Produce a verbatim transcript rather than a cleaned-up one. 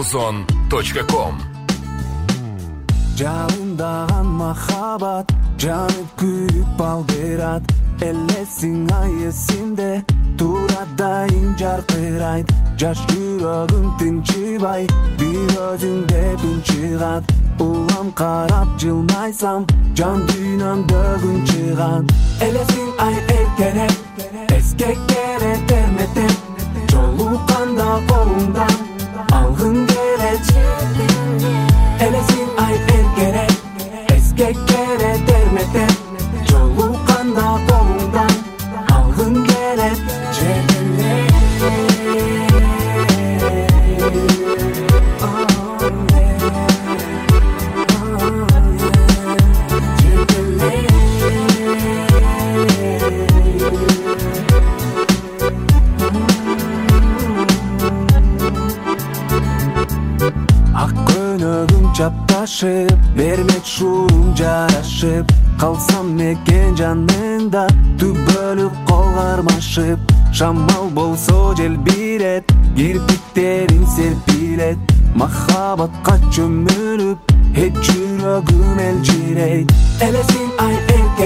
музон точка ком. Жалындаган махабат жанып күйүп алдырат. Элесиң ай эсимде турадайың жаркырайт. Жаш жүрөгүм тынчыбай бир өзүңдө тынчыгат. Улам карап жылмайсам жан дүйнөм бөгүн чыгат. Элесиң ай эркерек эске керек терметем. Жолукканда колуңдан алгың келет. Элесиң ай эркерек эске керек терметем. Жолукканда колуңдан алгың келет. Çaptaşıp vermek şurum jarashıp kalsam meken janında tübölüp kollarmaşıp şammal bolso jelbiret kirpiklerin serpilet mahabatqa çömülüp hiç жүрөгüm elçireyt. Elesing ay erke